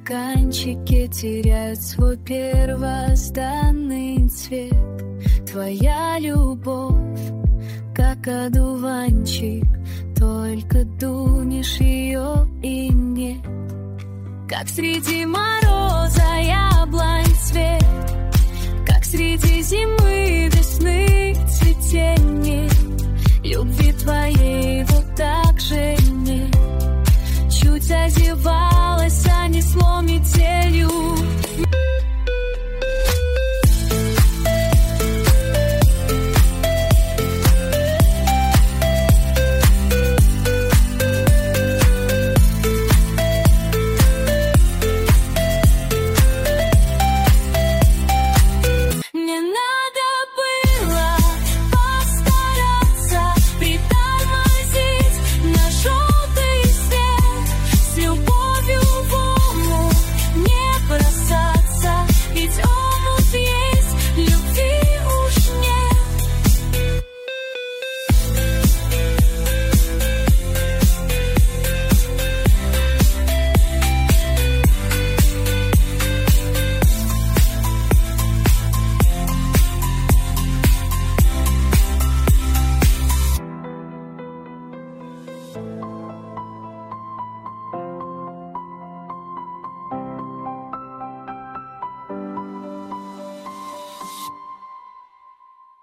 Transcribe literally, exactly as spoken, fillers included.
стаканчике теряют свой первозданный цвет. Твоя любовь, как одуванчик, только дунешь ее и нет. Как среди мороза яблонь цвет, как среди зимы весны цветение. Любви твоей